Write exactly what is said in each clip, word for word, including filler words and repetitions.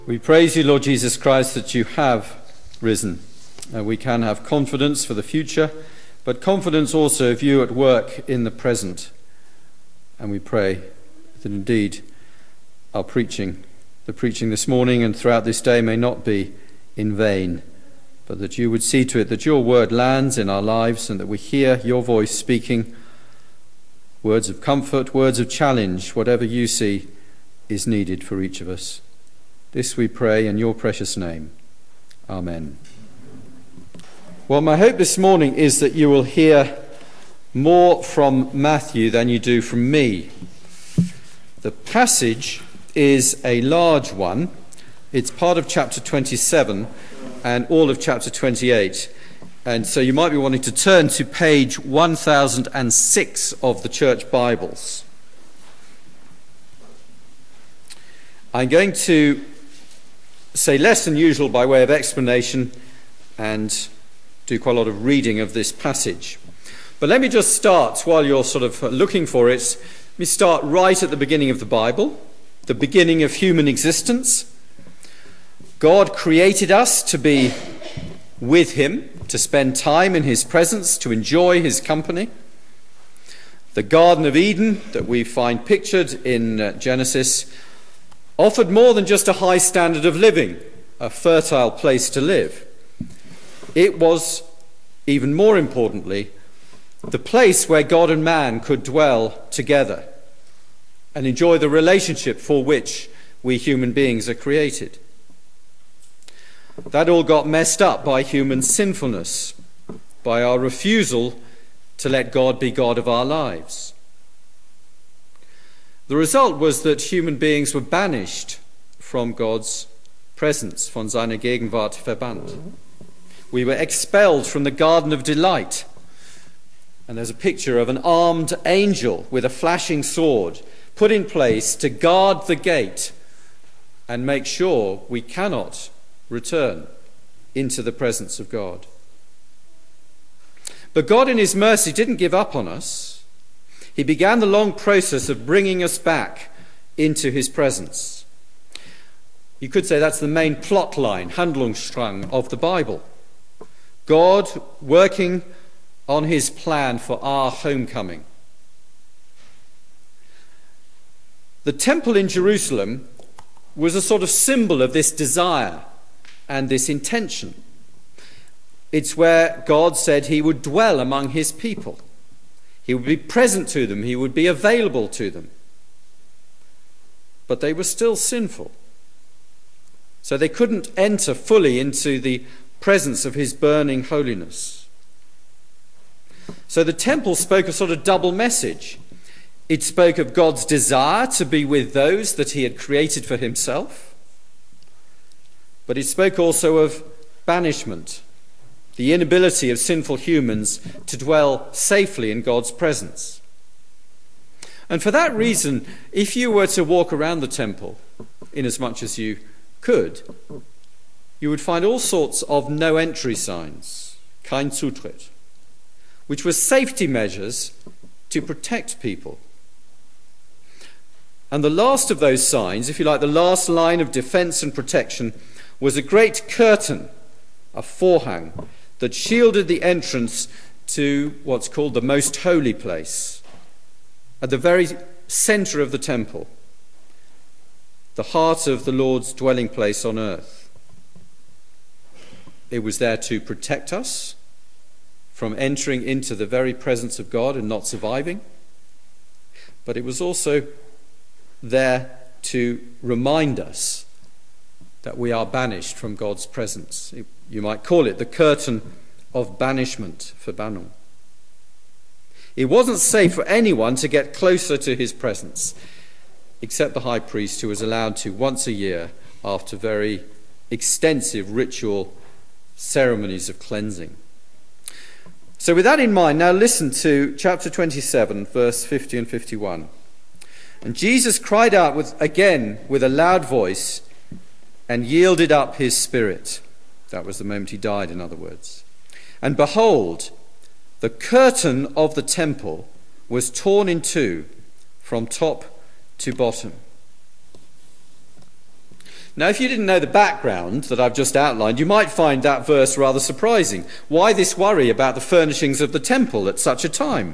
We praise you, Lord Jesus Christ, that you have risen. Uh, we can have confidence for the future, but confidence also of you at work in the present. And we pray that indeed our preaching, the preaching this morning and throughout this day, may not be in vain, but that you would see to it that your word lands in our lives and that we hear your voice speaking words of comfort, words of challenge, whatever you see is needed for each of us. This we pray in your precious name. Amen. Well, my hope this morning is that you will hear more from Matthew than you do from me. The passage is a large one. It's part of chapter twenty-seven and all of chapter twenty-eight. And so you might be wanting to turn to page one thousand six of the church Bibles. I'm going to say less than usual by way of explanation and do quite a lot of reading of this passage. But let me just start, while you're sort of looking for it, let me start right at the beginning of the Bible, the beginning of human existence. God created us to be with him, to spend time in his presence, to enjoy his company. The Garden of Eden that we find pictured in uh, Genesis offered more than just a high standard of living, a fertile place to live. It was, even more importantly, the place where God and man could dwell together and enjoy the relationship for which we human beings are created. That all got messed up by human sinfulness, by our refusal to let God be God of our lives. The result was that human beings were banished from God's presence, von seiner Gegenwart verbannt. We were expelled from the Garden of Delight. And there's a picture of an armed angel with a flashing sword put in place to guard the gate and make sure we cannot return into the presence of God. But God in his mercy didn't give up on us. He began the long process of bringing us back into his presence. You could say that's the main plot line, Handlungsstrang, of the Bible. God working on his plan for our homecoming. The temple in Jerusalem was a sort of symbol of this desire and this intention. It's where God said he would dwell among his people. He would be present to them. He would be available to them. But they were still sinful. So they couldn't enter fully into the presence of his burning holiness. So the temple spoke a sort of double message. It spoke of God's desire to be with those that he had created for himself. But it spoke also of banishment, the inability of sinful humans to dwell safely in God's presence. And for that reason, if you were to walk around the temple, inasmuch as you could, you would find all sorts of no entry signs, kein Zutritt, which were safety measures to protect people. And the last of those signs, if you like, the last line of defense and protection, was a great curtain, a forehang, that shielded the entrance to what's called the most holy place, at the very center of the temple, the heart of the Lord's dwelling place on earth. It was there to protect us from entering into the very presence of God and not surviving, but it was also there to remind us that we are banished from God's presence. You might call it the curtain of banishment, Verbannung. It wasn't safe for anyone to get closer to his presence, except the high priest, who was allowed to once a year after very extensive ritual ceremonies of cleansing. So with that in mind, now listen to chapter twenty-seven, verse fifty and fifty-one. And Jesus cried out with, again with a loud voice, and yielded up his spirit. That was the moment he died, in other words. And behold, the curtain of the temple was torn in two from top to bottom. Now, if you didn't know the background that I've just outlined, you might find that verse rather surprising. Why this worry about the furnishings of the temple at such a time?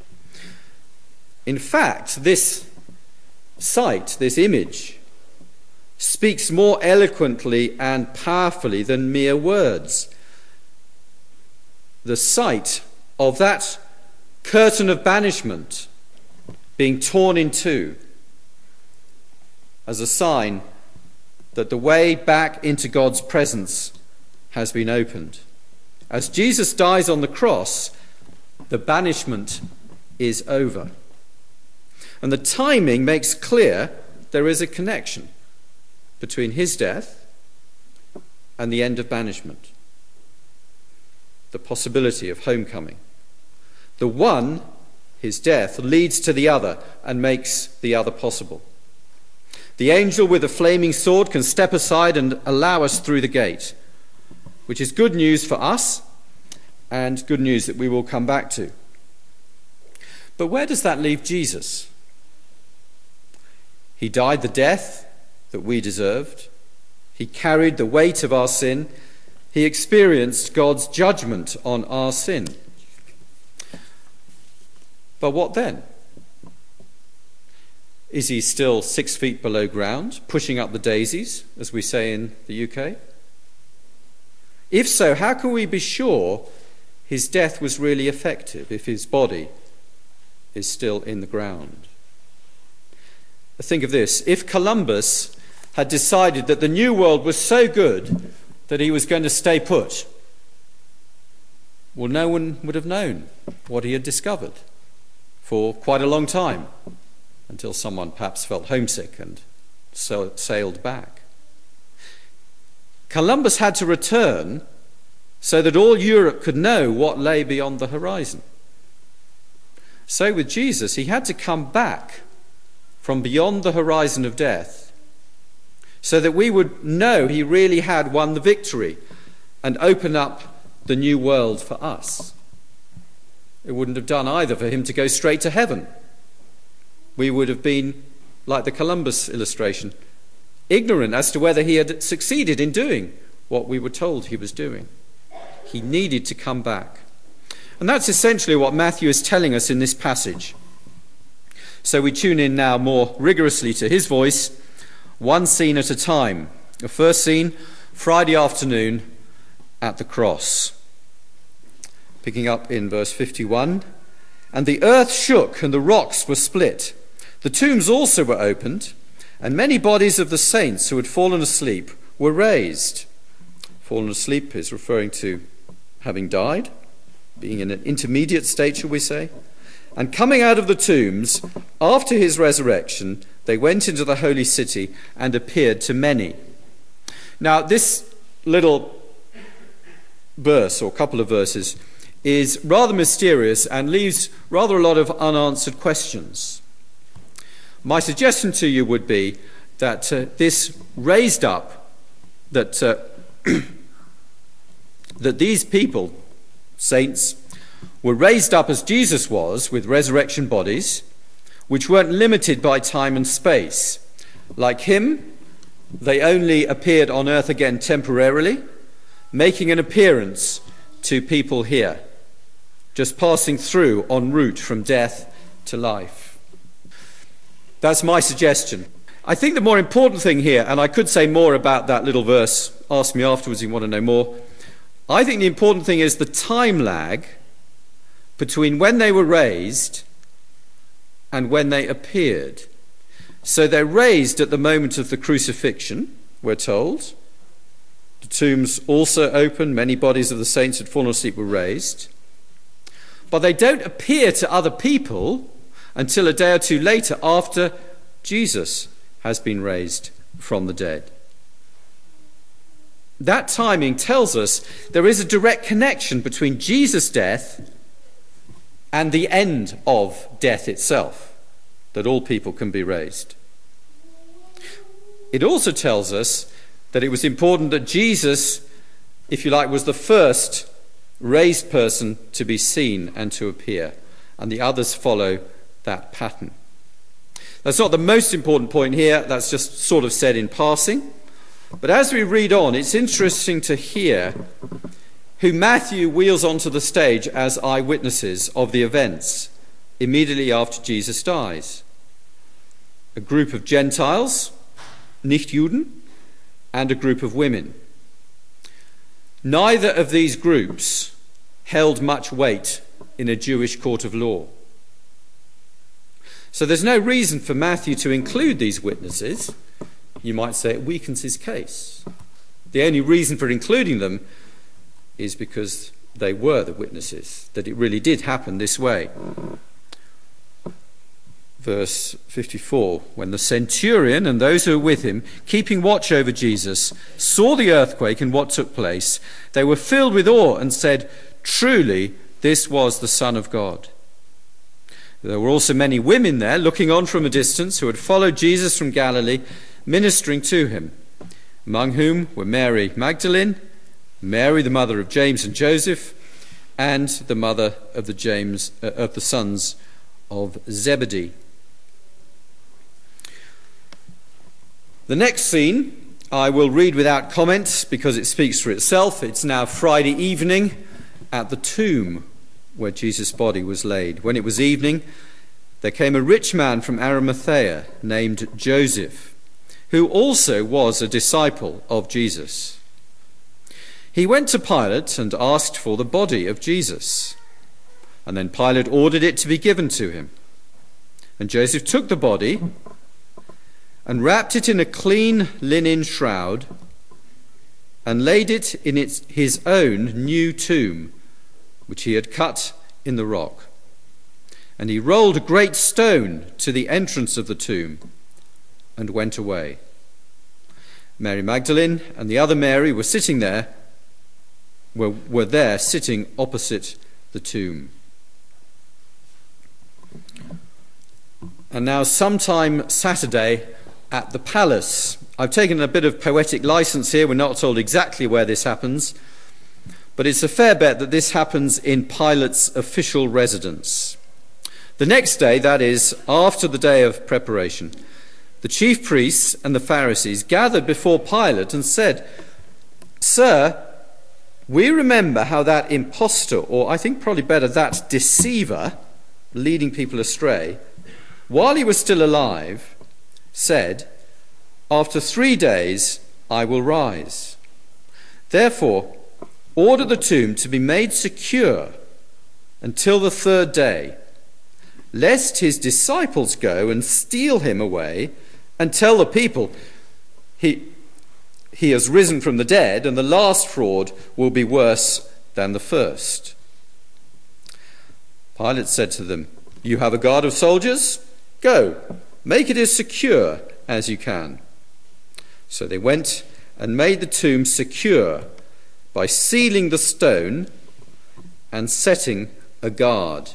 In fact, this sight, this image, speaks more eloquently and powerfully than mere words. The sight of that curtain of banishment being torn in two as a sign that the way back into God's presence has been opened. As Jesus dies on the cross, the banishment is over. And the timing makes clear there is a connection between his death and the end of banishment. The possibility of homecoming. The one, his death, leads to the other and makes the other possible. The angel with a flaming sword can step aside and allow us through the gate, which is good news for us and good news that we will come back to. But where does that leave Jesus? He died the death that we deserved. He carried the weight of our sin. He experienced God's judgment on our sin. But what then? Is he still six feet below ground, pushing up the daisies, as we say in the U K? If so, how can we be sure his death was really effective if his body is still in the ground? Think of this. If Columbus had decided that the New World was so good that he was going to stay put, well, no one would have known what he had discovered for quite a long time, until someone perhaps felt homesick and so sailed back. Columbus had to return so that all Europe could know what lay beyond the horizon. So with Jesus, he had to come back from beyond the horizon of death so that we would know he really had won the victory and open up the new world for us. It wouldn't have done either for him to go straight to heaven. We would have been, like the Columbus illustration, ignorant as to whether he had succeeded in doing what we were told he was doing. He needed to come back. And that's essentially what Matthew is telling us in this passage. So we tune in now more rigorously to his voice, one scene at a time. The first scene, Friday afternoon at the cross. Picking up in verse fifty-one. And the earth shook and the rocks were split. The tombs also were opened, and many bodies of the saints who had fallen asleep were raised. Fallen asleep is referring to having died, being in an intermediate state, shall we say. And coming out of the tombs, after his resurrection, they went into the holy city and appeared to many. Now, this little verse, or couple of verses, is rather mysterious and leaves rather a lot of unanswered questions. My suggestion to you would be that uh, this raised up, that uh, that these people, saints, were raised up as Jesus was, with resurrection bodies, which weren't limited by time and space. Like him, they only appeared on earth again temporarily, making an appearance to people here, just passing through en route from death to life. That's my suggestion. I think the more important thing here, and I could say more about that little verse, ask me afterwards if you want to know more. I think the important thing is the time lag between when they were raised and when they appeared. So they're raised at the moment of the crucifixion, we're told. The tombs also opened, many bodies of the saints had fallen asleep were raised. But they don't appear to other people until a day or two later, after Jesus has been raised from the dead. That timing tells us there is a direct connection between Jesus' death and the end of death itself, that all people can be raised. It also tells us that it was important that Jesus, if you like, was the first raised person to be seen and to appear, and the others follow that pattern. That's not the most important point here, that's just sort of said in passing. But as we read on, it's interesting to hear who Matthew wheels onto the stage as eyewitnesses of the events immediately after Jesus dies. A group of Gentiles, Nichtjuden, and a group of women. Neither of these groups held much weight in a Jewish court of law. So there's no reason for Matthew to include these witnesses. You might say it weakens his case. The only reason for including them is because they were the witnesses, that it really did happen this way. Verse fifty-four, when the centurion and those who were with him, keeping watch over Jesus, saw the earthquake and what took place, they were filled with awe and said, "Truly, this was the Son of God." There were also many women there, looking on from a distance, who had followed Jesus from Galilee, ministering to him, among whom were Mary Magdalene, Mary the mother of James and Joseph, and the mother of the James uh, of the sons of Zebedee. The next scene I will read without comment because it speaks for itself. It's now Friday evening at the tomb where Jesus' body was laid. When it was evening, there came a rich man from Arimathea named Joseph, who also was a disciple of Jesus. He went to Pilate and asked for the body of Jesus, and then Pilate ordered it to be given to him. And Joseph took the body and wrapped it in a clean linen shroud and laid it in its, his own new tomb, which he had cut in the rock. And he rolled a great stone to the entrance of the tomb and went away. Mary Magdalene and the other Mary were sitting there, were, were there sitting opposite the tomb. And now sometime Saturday at the palace. I've taken a bit of poetic license here. We're not told exactly where this happens, but it's a fair bet that this happens in Pilate's official residence. The next day, that is, after the day of preparation, the chief priests and the Pharisees gathered before Pilate and said, "Sir, we remember how that impostor, or I think probably better, that deceiver, leading people astray, while he was still alive, said, 'After three days I will rise.' Therefore, order the tomb to be made secure until the third day, lest his disciples go and steal him away and tell the people, he, he has risen from the dead, and the last fraud will be worse than the first." Pilate said to them, "You have a guard of soldiers? Go, make it as secure as you can." So they went and made the tomb secure by sealing the stone and setting a guard.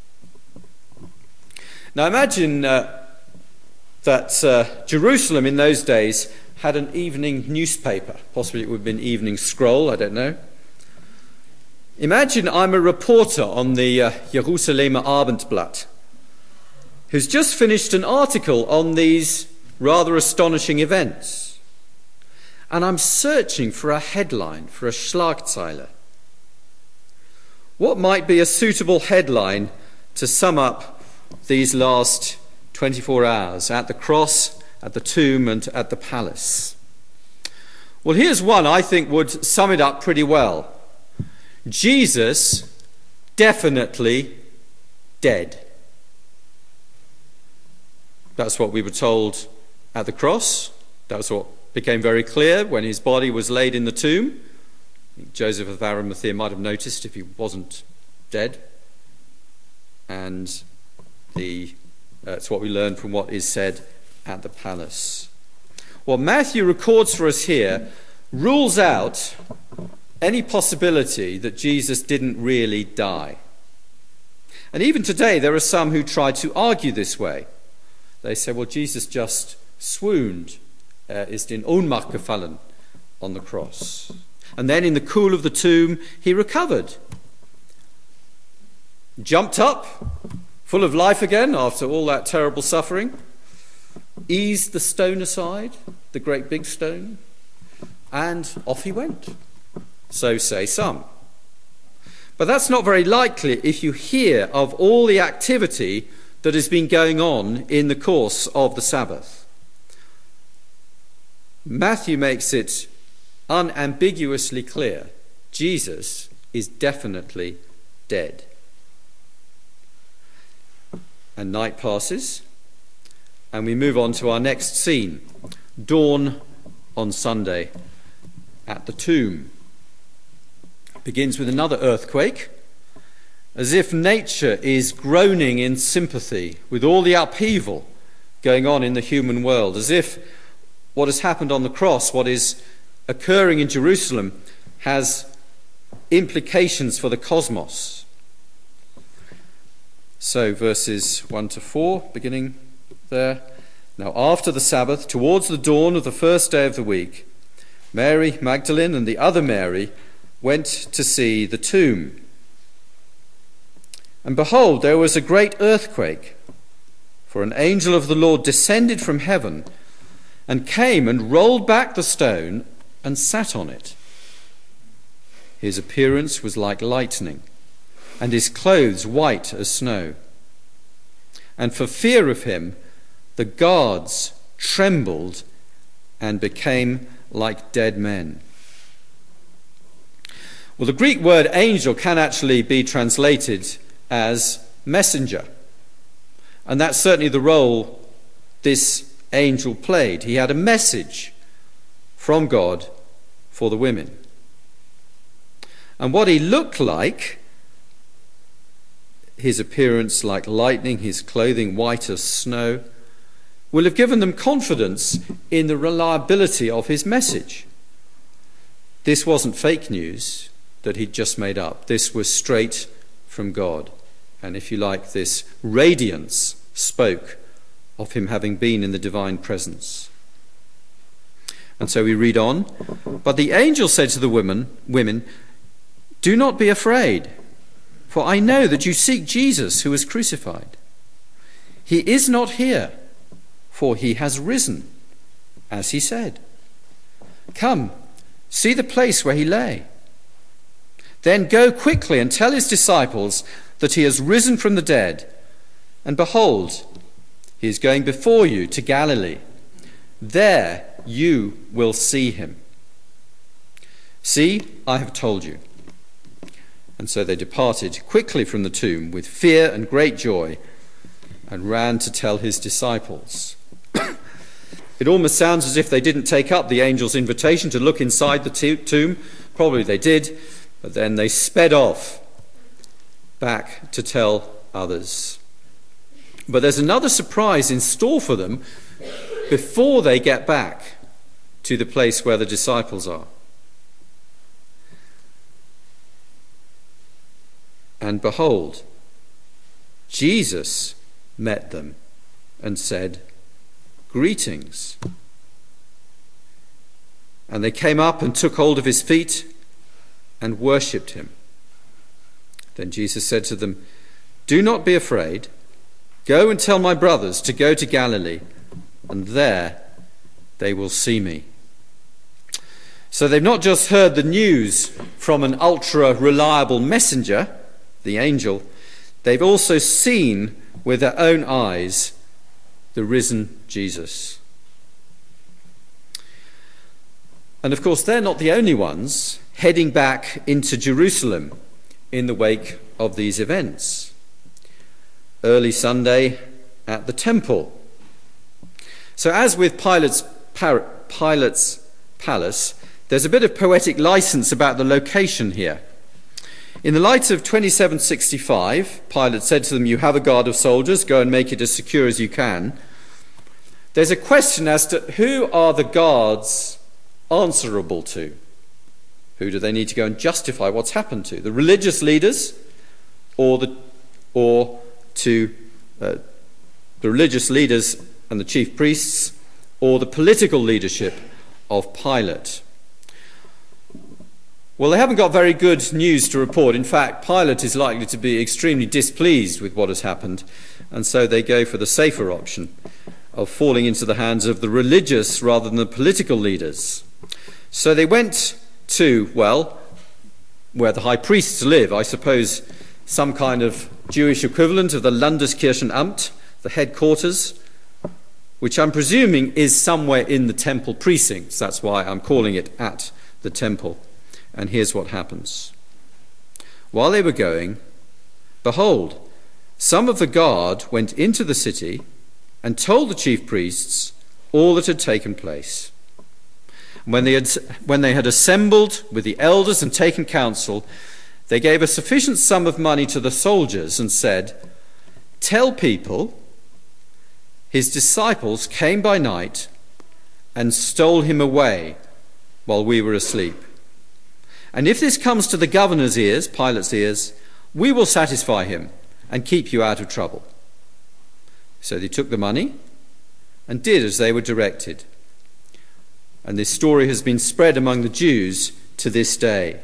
Now imagine uh, that uh, Jerusalem in those days had an evening newspaper. Possibly it would have been Evening Scroll, I don't know. Imagine I'm a reporter on the uh, Jerusalemer Abendblatt who's just finished an article on these rather astonishing events. And I'm searching for a headline, for a Schlagzeile. What might be a suitable headline to sum up these last twenty-four hours at the cross, at the tomb, and at the palace? Well, here's one I think would sum it up pretty well. Jesus definitely dead. That's what we were told at the cross. That was what became very clear when his body was laid in the tomb. Joseph of Arimathea might have noticed if he wasn't dead. And the, uh, it's what we learn from what is said at the palace. What Matthew records for us here rules out any possibility that Jesus didn't really die. And even today there are some who try to argue this way. They say, well, Jesus just swooned, uh, ist in Ohnmacht gefallen on the cross. And then in the cool of the tomb, he recovered. Jumped up, full of life again after all that terrible suffering. Eased the stone aside, the great big stone. and off he went. So say some. But that's not very likely if you hear of all the activity that has been going on in the course of the Sabbath. Matthew makes it unambiguously clear Jesus is definitely dead. And night passes, and we move on to our next scene, dawn on Sunday at the tomb. It begins with another earthquake, as if nature is groaning in sympathy with all the upheaval going on in the human world, as if what has happened on the cross, what is occurring in Jerusalem, has implications for the cosmos. So verses one to four, beginning there. Now after the Sabbath, towards the dawn of the first day of the week, Mary Magdalene and the other Mary went to see the tomb. And behold, there was a great earthquake, for an angel of the Lord descended from heaven and came and rolled back the stone and sat on it. His appearance was like lightning, and his clothes white as snow. And for fear of him, the guards trembled and became like dead men. Well, the Greek word angel can actually be translated as messenger. And that's certainly the role this angel played. He had a message from God for the women. And what he looked like, his appearance like lightning, his clothing white as snow, will have given them confidence in the reliability of his message. This wasn't fake news that he'd just made up. This was straight from God. And if you like, this radiance spoke of him having been in the divine presence. And so we read on. But the angel said to the women, women, "Do not be afraid, for I know that you seek Jesus who was crucified. He is not here, for he has risen, as he said. Come, see the place where he lay. Then go quickly and tell his disciples that he has risen from the dead. And behold, he is going before you to Galilee. There you will see him. See, I have told you." And so they departed quickly from the tomb with fear and great joy and ran to tell his disciples. It almost sounds as if they didn't take up the angel's invitation to look inside the t- tomb. Probably they did, but then they sped off back to tell others. But there's another surprise in store for them before they get back to the place where the disciples are. And behold, Jesus met them and said, "Greetings." And they came up and took hold of his feet and worshipped him. Then Jesus said to them, "Do not be afraid. Go and tell my brothers to go to Galilee, and there they will see me." So they've not just heard the news from an ultra-reliable messenger, the angel, they've also seen with their own eyes the risen Jesus. And of course, they're not the only ones heading back into Jerusalem in the wake of these events. Early Sunday at the temple. So as with Pilate's, par- Pilate's palace, there's a bit of poetic license about the location here. In the light of twenty-seven sixty-five, Pilate said to them, "You have a guard of soldiers, go and make it as secure as you can." There's a question as to who are the guards answerable to? Who do they need to go and justify what's happened to? The religious leaders or the or to uh, the religious leaders and the chief priests, or the political leadership of Pilate? Well, they haven't got very good news to report. In fact, Pilate is likely to be extremely displeased with what has happened, and so they go for the safer option of falling into the hands of the religious rather than the political leaders. So they went to, well, where the high priests live, I suppose some kind of Jewish equivalent of the Landeskirchenamt, the headquarters, which I'm presuming is somewhere in the temple precincts. That's why I'm calling it at the temple. And here's what happens. While they were going, behold, some of the guard went into the city and told the chief priests all that had taken place. When they had, when they had assembled with the elders and taken counsel, they gave a sufficient sum of money to the soldiers and said, "Tell people, his disciples came by night and stole him away while we were asleep. And if this comes to the governor's ears, Pilate's ears, we will satisfy him and keep you out of trouble." So they took the money and did as they were directed. And this story has been spread among the Jews to this day.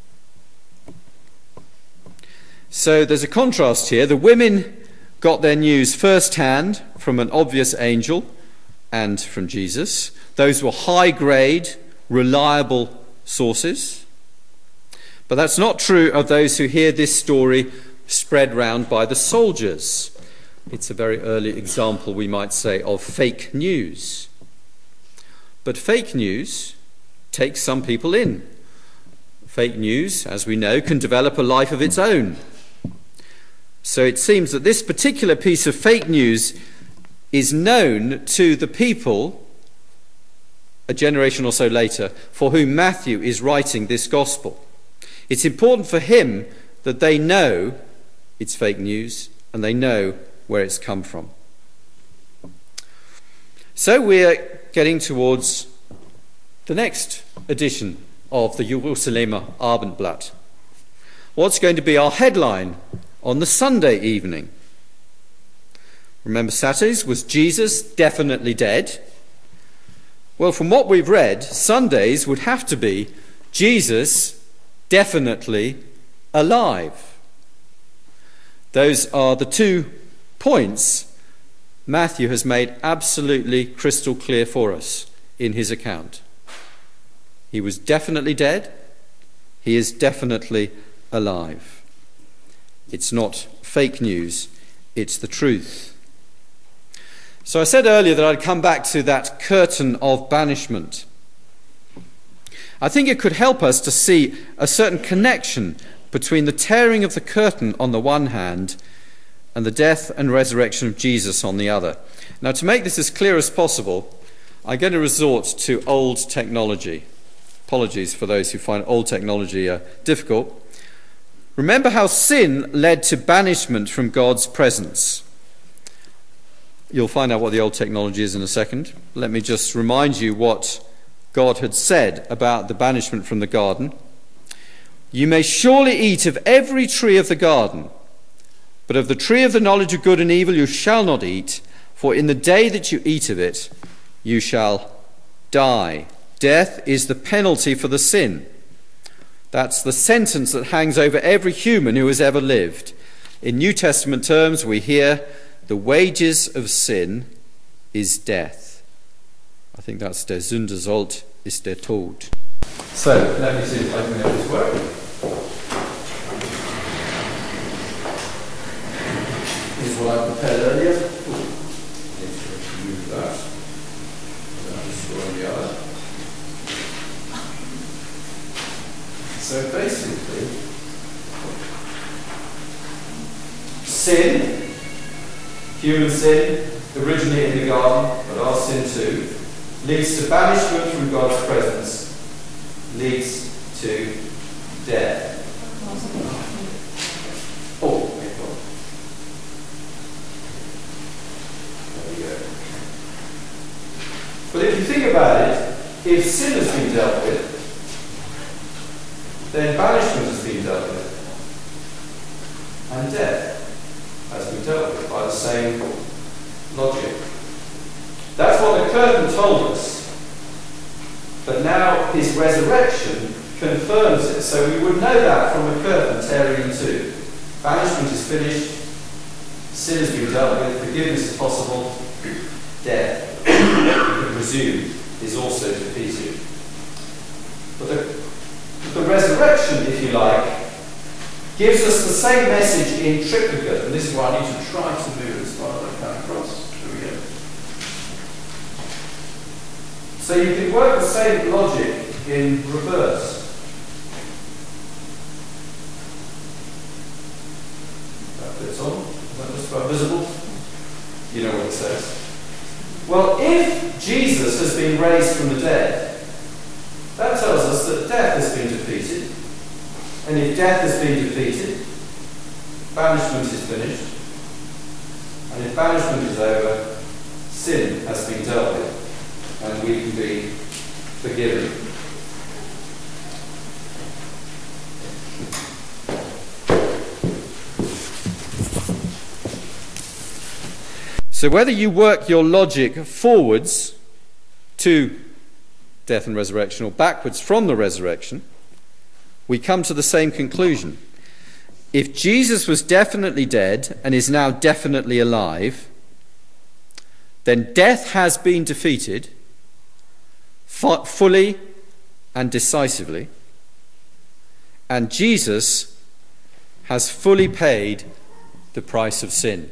So there's a contrast here. The women got their news firsthand from an obvious angel and from Jesus. Those were high-grade, reliable sources. But that's not true of those who hear this story spread round by the soldiers. It's a very early example, we might say, of fake news. But fake news takes some people in. Fake news, as we know, can develop a life of its own. So it seems that this particular piece of fake news is known to the people a generation or so later for whom Matthew is writing this gospel. It's important for him that they know it's fake news and they know where it's come from. So we're getting towards the next edition of the Jerusalemer Abendblatt. What's going to be our headline on the Sunday evening? Remember, Saturdays was Jesus definitely dead. Well, from what we've read, Sundays would have to be Jesus definitely alive. Those are the two points Matthew has made absolutely crystal clear for us in his account. He was definitely dead. He is definitely alive. It's not fake news, it's the truth. So I said earlier that I'd come back to that curtain of banishment. I think it could help us to see a certain connection between the tearing of the curtain on the one hand and the death and resurrection of Jesus on the other. Now, to make this as clear as possible, I'm going to resort to old technology. Apologies for those who find old technology uh, difficult. Remember how sin led to banishment from God's presence. You'll find out what the old technology is in a second. Let me just remind you what God had said about the banishment from the garden. "You may surely eat of every tree of the garden, but of the tree of the knowledge of good and evil you shall not eat, for in the day that you eat of it, you shall die." Death is the penalty for the sin. That's the sentence that hangs over every human who has ever lived. In New Testament terms, we hear, the wages of sin is death. I think that's der Sündensold ist der Tod. So, let me see if I can make this work. Here's what I prepared earlier. Let's remove that. Without destroying the other. So basically, sin, human sin, originally in the garden, but our sin too, leads to banishment from God's presence, leads to death. Oh, my God. There we go. But if you think about it, if sin has been dealt with, then banishment has been dealt with, and death has been dealt with by the same logic. That's what the curtain told us. But now his resurrection confirms it. So we would know that from the curtain tearing in two. Banishment is finished, sin has been dealt with, forgiveness is possible, death, we can presume, is also defeated. But the, but the resurrection, if you like, gives us the same message in triplicate. And this is what I need to try to do as far as I come across. Here we go. So you can work the same logic in reverse. That fits on. Is that just about visible? You know what it says. Well, if Jesus has been raised from the dead, that tells us that death has been defeated. And if death has been defeated, banishment is finished. And if banishment is over, sin has been dealt with, and we can be forgiven. So whether you work your logic forwards to death and resurrection or backwards from the resurrection, we come to the same conclusion. If Jesus was definitely dead and is now definitely alive, then death has been defeated f- fully and decisively, and Jesus has fully paid the price of sin.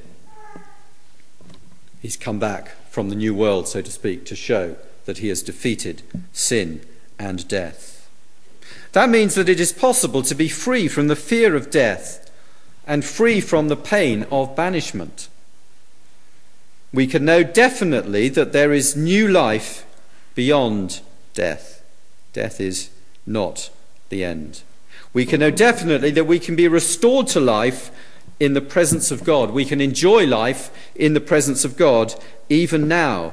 He's come back from the new world, so to speak, to show that he has defeated sin and death. That means that it is possible to be free from the fear of death and free from the pain of banishment. We can know definitely that there is new life beyond death. Death is not the end. We can know definitely that we can be restored to life in the presence of God. We can enjoy life in the presence of God even now.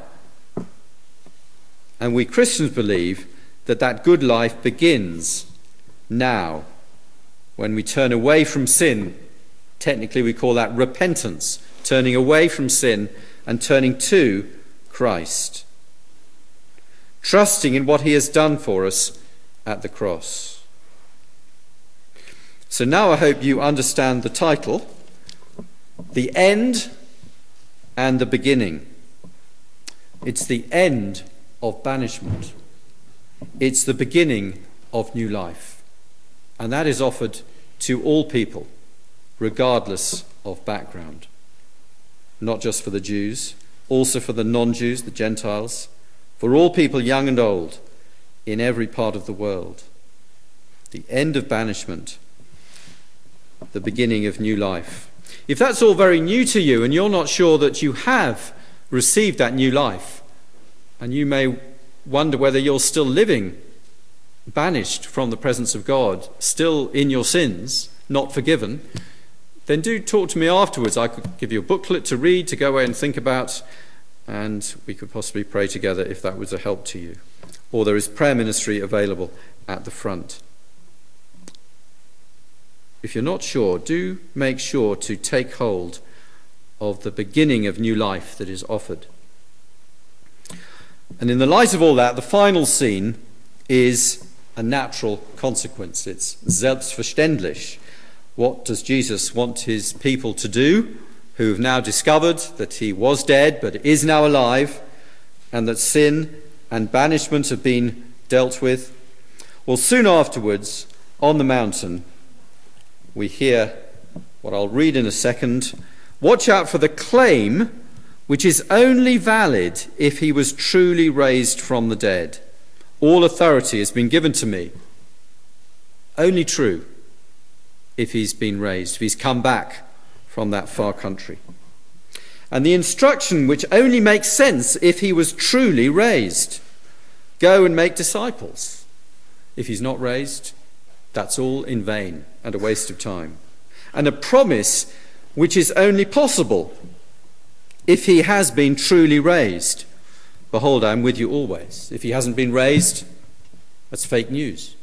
And we Christians believe that that good life begins now, when we turn away from sin. Technically we call that repentance, turning away from sin and turning to Christ, trusting in what he has done for us at the cross. So now I hope you understand the title, The End and the Beginning. It's the end of banishment. It's the beginning of new life. And that is offered to all people, regardless of background. Not just for the Jews, also for the non-Jews, the Gentiles, for all people young and old, in every part of the world. The end of banishment, the beginning of new life. If that's all very new to you and you're not sure that you have received that new life, and you may wonder whether you're still living banished from the presence of God, still in your sins, not forgiven, then do talk to me afterwards. I could give you a booklet to read, to go away and think about, and we could possibly pray together if that was a help to you. Or there is prayer ministry available at the front. If you're not sure, do make sure to take hold of the beginning of new life that is offered. And in the light of all that, the final scene is a natural consequence. It's selbstverständlich. What does Jesus want his people to do, who have now discovered that he was dead but is now alive, and that sin and banishment have been dealt with? Well, soon afterwards, on the mountain, we hear what I'll read in a second. Watch out for the claim which is only valid if he was truly raised from the dead. All authority has been given to me. Only true if he's been raised, if he's come back from that far country. And the instruction which only makes sense if he was truly raised. Go and make disciples. If he's not raised, that's all in vain and a waste of time. And a promise which is only possible if he has been truly raised. Behold, I am with you always. If he hasn't been raised, that's fake news.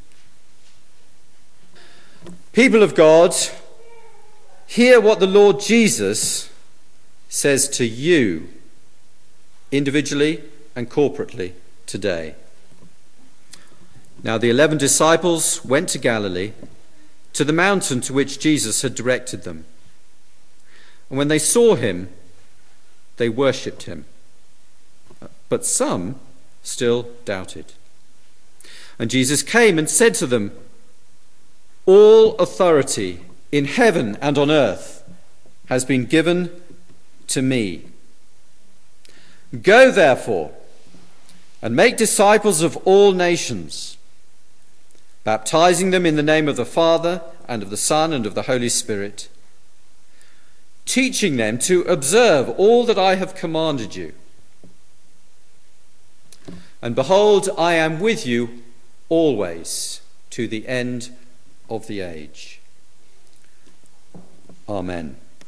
People of God, hear what the Lord Jesus says to you, individually and corporately, today. Now the eleven disciples went to Galilee, to the mountain to which Jesus had directed them. And when they saw him, they worshipped him. But some still doubted. And Jesus came and said to them, "All authority in heaven and on earth has been given to me. Go therefore and make disciples of all nations, baptizing them in the name of the Father and of the Son and of the Holy Spirit, teaching them to observe all that I have commanded you. And behold, I am with you always to the end of the age." Amen.